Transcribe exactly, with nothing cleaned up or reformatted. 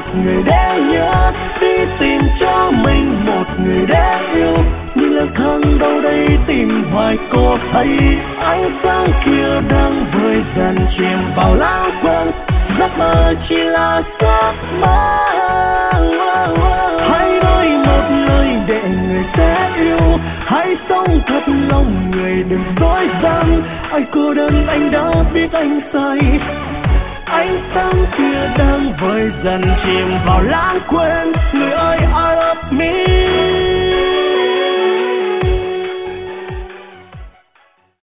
người để nhớ, đi tìm cho mình một người để yêu. Nhưng lương thang đâu đây tìm hoài cô thấy ánh sáng kia đang vơi dần chìm vào lãng quên, giấc mơ chỉ là giấc mơ. Hãy nói một lời để người sẽ yêu, hãy sống thật lòng người đừng dối gian. Ai cô đơn anh đã biết anh sai, ánh sáng kia đang vơi dần chìm vào lãng quên. Người ơi I love me.